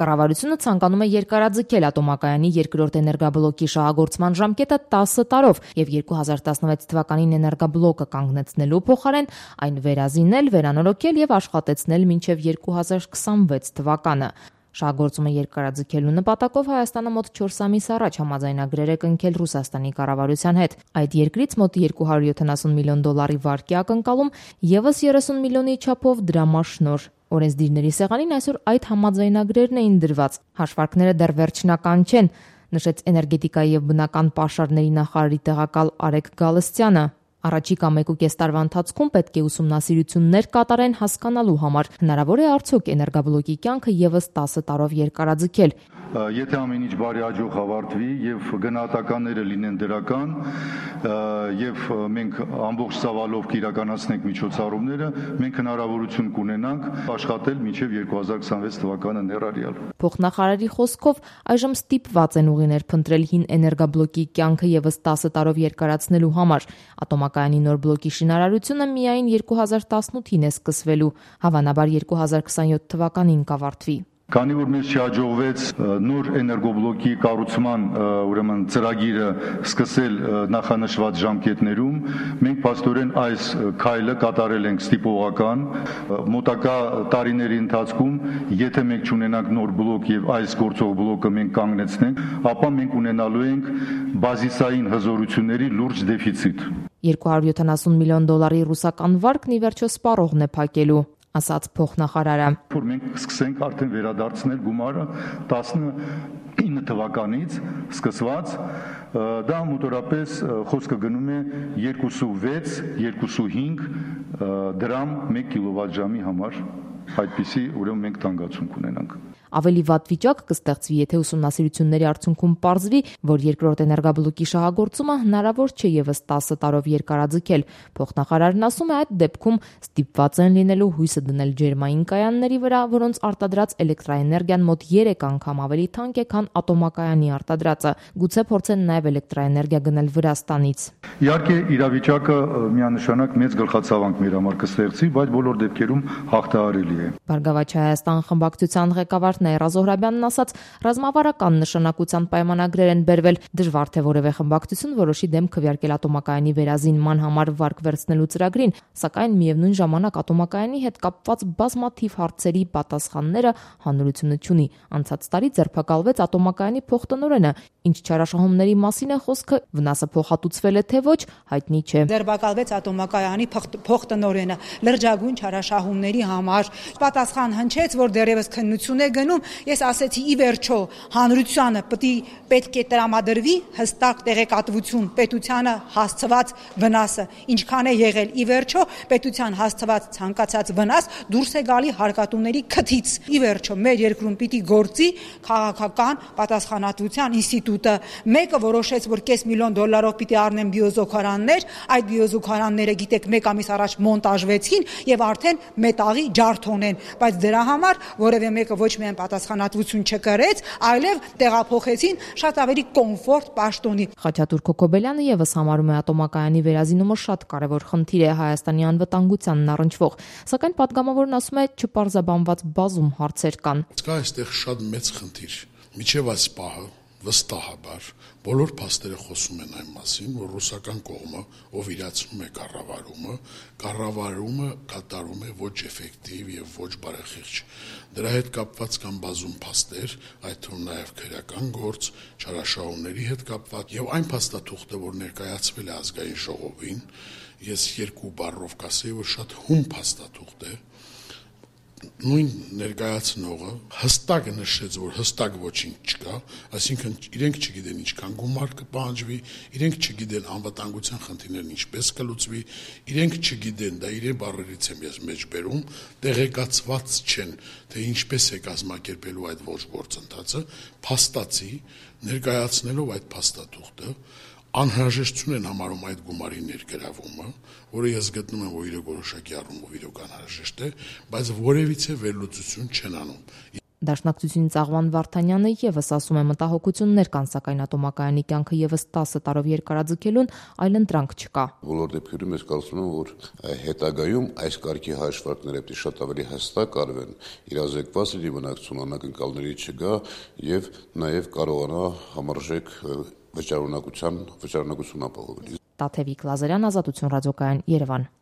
Կառավարությունը ցանկանում է երկարաձգել ատոմակայանի երկրորդ էներգաբլոկի շահագործման ժամկետը 10 տարով եւ 2016 թվականին էներգաբլոկը կանգնեցնելու փոխարեն այն վերազինել, վերանորոգել եւ աշխատեցնել մինչեւ 2026 թվականը։ Շահագործումը երկարաձգելու նպատակով Հայաստանը մոտ 4 ամիս առաջ համաձայնագրեր է կնքել Ռուսաստանի կառավարության հետ։ Այդ երկրից մոտ $270 միլիոն վարկի ակնկալում եւս 30 միլիոնի չափով դրամաշնոր։ Օրենսդիրների սեղանին այսօր այդ համաձայնագրերն էին դրված։ Հաշվարկները դեռ վերջնական չեն, նշեց էներգետիկայի եւ բնական պաշարների նախարարի տեղակալ Արեգ Գալստյանը։ Առաջիկա 1.5 տարվա ընթացքում պետք է ուսումնասիրություններ կատարեն հասկանալու համար, հնարավոր է արդյոք էներգաբլոկի կյանքը եւս 10 տարով երկարաձգել։ Եթե ամեն ինչ բարի հաջող ավարտվի եւ գնահատականները լինեն դրական եւ մենք ամբողջ ծավալով կիրականացնենք միջոցառումները, մենք հնարավորություն կունենանք աշխատել մինչեւ 2026 թվականը ներառյալ։ Փոխնախարարի խոսքով այժմ ստիպված են ուղիներ փնտրել հին էներգաբլոկի կյանքը եւս 10 տարով երկարացնելու համար։ Ատոմակայանի նոր բլոկի շինարարությունը միայն 2018-ին է սկսվելու, հավանաբար 2027 թվականին կավարտվի։ Քանի որ մեզ չհաջողվեց նոր էներգոբլոկի կառուցման ծրագիրը սկսել նախանշված ժամկետներում, մենք փաստորեն այս քայլը կատարել ենք ստիպողական։ Մոտակա տարիների ընթացքում, եթե մենք չունենանք նոր բլոկ եւ այս գործող բլոկը մենք կանգնեցնենք, ապա մենք ունենալու ենք բազիսային հզորությունների լուրջ դեֆիցիտ։ $270 միլիոն ռուսական վարկն ի վերջո սպառողն է փակելու, ասաց փոխնախարարը։ Որ մենք սկսենք արդեն վերադարձնել գումարը 19 թվականից սկսված, դա մոտորապես խոսքը գնում է 2.6-2.5 դրամ 1 կիլովատժամի համար, այդպիսի ուրեմն մենք թանկացում կունենանք։ Ավելի վատ վիճակ կստեղծվի, եթե ուսումնասիրությունների արդյունքում պարզվի, որ երկրորդ էներգաբլոկի շահագործումը հնարավոր չէ եւս 10 տարով երկարաձգել։ Փոխնախարարն ասում է, այդ դեպքում ստիպված են լինելու հույսը դնել ջերմային կայանների վրա, որոնց արտադրած էլեկտրաէներգիան մոտ 3 անգամ ավելի թանկ է, քան ատոմակայանի արտադրածը։ Գուցե փորձեն նաեւ էլեկտրաէներգիա գնել Վրաստանից։ Իհարկե, իրավիճակը միանշանակ մեծ գլխացավանք մեր համար կստեղծի, բայց բոլոր դեպքերում հաղթահարելի է։ Բարգավաճ Հայաստան խմբակցության ղեկավար Նաիրա Զոհրաբյանն ասաց, ռազմավարական նշանակության պայմանագրեր են բերվել, դժվար թե որևէ խմբակցություն որոշի դեմ քվեարկել ատոմակայանի վերազինման համար վարկ վերցնելու ծրագրին, սակայն միևնույն ժամանակ ատոմակայանի հետ կապված բազմաթիվ հարցերի պատասխանները հանրությունը չունի։ Անցած տարի ձերբակալվեց ատոմակայանի փոխտնօրենը, ինչ չարաշահումների մասին է խոսքը, վնասը փոխհատուցվել է թե ոչ, հայտնի չէ։ Ձերբակալվեց ատոմակայանի փոխտնօրենը լրջագույն չարաշահումների համար։ Պատասխան հնչեց, որ դեռևս քննություն է գնում, ես ասեցի ի վերջո հանրությանը պետք է տրամադրվի հստակ տեղեկատվություն պետությանը հասցված վնասը, ինչքան է եղել ի վերջո պետության հասցված ցանկացած վնաս դուրս է գալի հարկատուների քթից։ Ի վերջո մեր երկրում պիտի գործի քաղաքական պատասխանատվության ինստիտուտը։ Մեկը որոշեց, որ $500 միլիոն պիտի առնեն բիոզոքարաններ, այդ բիոզոքարանները գիտեք 1 ամիս առաջ մոնտաժվեցին եւ արդեն մետաղի ջարդոն են, բայց դրա համար որևէ մեկը ոչ միայն պատասխանատվություն չկրեց, այլև տեղափոխեցին շատ ավելի կոմֆորտ պաշտոնի։ Խաչատուր Քոքոբելյանը եւս համարում է ատոմակայանի վերազինումը շատ կարևոր խնդիր է Հայաստանի անվտանգությանն առնչվող, սակայն պատգամավորն ասում է չպարզաբանված բազում հարցեր կան։ Կա այստեղ շատ մեծ խնդիր։ Միջև այս պահը վստահաբար բոլոր փաստերը խոսում են այն մասին, որ ռուսական կողմը, ով իրացնում է կառավարումը կատարում է ոչ էֆեկտիվ եւ ոչ բարեխիղճ։ Դրա հետ կապված կան բազում փաստեր, այդ թվում նաեւ քրեական գործ, չարաշահումների հետ կապված եւ այն փաստաթուղթը, որ ներկայացվել է ազգային ժողովին, ես 2 բառով կասեի, որ շատ հում փաստաթուղթ է։ Նույն ներկայացնողը հստակ նշեց, որ հստակ ոչինչ չկա, այսինքն իրենք չգիտեն ինչքան գումար կպահանջվի, իրենք չգիտեն անվտանգության խնդիրներն ինչպես կլուծվի, իրենք չգիտեն, դա իրեն բառերից եմ ես մեջ բերում, տեղեկացված չեն, թե ինչպես է կազմակերպելու այդ ոչ գործընթացը, փաստացի ներկայացնելով այդ փաստաթուղթը անհրաժեշտություն են համարում այդ գումարի ներգրավումը, որը ես գտնում եմ, որ իրոք որոշակի առումով իրոք անհրաժեշտ է, բայց որևիցե վերլուծություն չեն անում։ Դաշնակցությունից Աղվան Վարդանյանը եւս ասում է մտահոգություններ կան, սակայն ատոմակայանի կյանքը եւս 10 տարով երկարաձգելուն այլընտրանք չկա։ Բոլոր դեպքերում ես կարծում եմ, որ հետագայում այս կարգի հաշվարկները պետք է շատ ավելի հստակ արվեն, իրազեկված լինի բնակչություն անակնկալների չգա եւ նաեւ կարողանա համարժեք վճարունակություն ապահովել։ Տաթևիկ Լազարյան, Ազատություն ռադիոկայան, Երևան։